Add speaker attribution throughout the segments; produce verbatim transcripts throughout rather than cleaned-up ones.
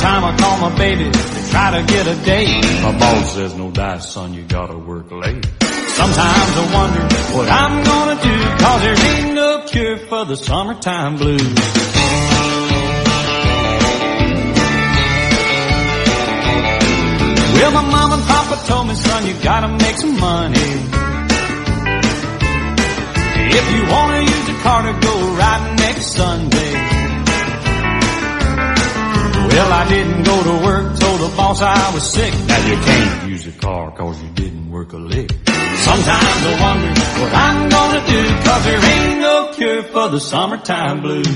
Speaker 1: time I call my baby to try to get a date, my boss says no dice, son, you gotta work late. Sometimes I wonder what I'm gonna do, 'cause there ain't no cure for the summertime blues. Well, my mom and papa told me, son, you gotta make some money. If you wanna use a car to go riding next Sunday. Well, I didn't go to work, told the boss I was sick. Now you can't use a car 'cause you didn't work a lick. Sometimes I wonder what I'm gonna do, 'cause there ain't no cure for the summertime blues.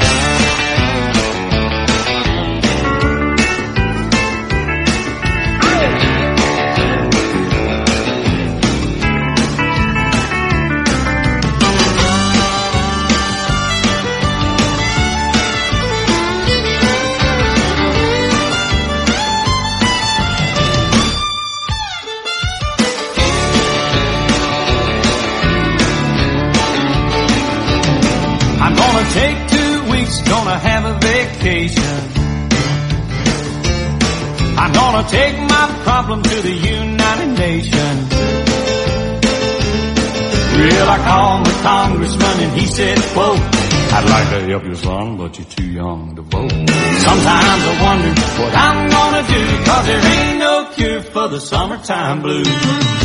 Speaker 1: Take two weeks, gonna have a vacation. I'm gonna take my problem to the United Nations. Well, I called the congressman and he said, quote, I'd like to help you, son, but you're too young to vote. Sometimes I wonder what I'm gonna do, 'cause there ain't no cure for the summertime blues.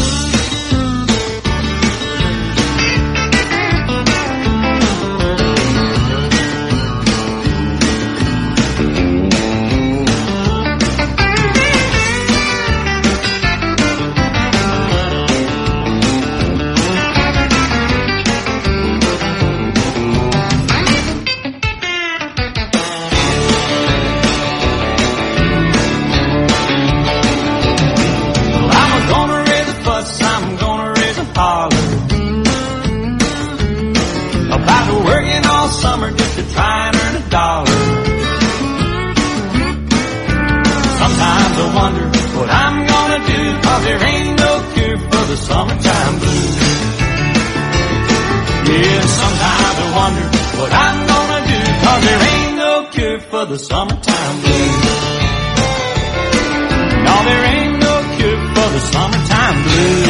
Speaker 1: Summer just to try and earn a dollar. Sometimes I wonder what I'm gonna do, 'cause there ain't no cure for the summertime blues. Yeah, sometimes I wonder what I'm gonna do, 'cause there ain't no cure for the summertime blues. No, there ain't no cure for the summertime blues.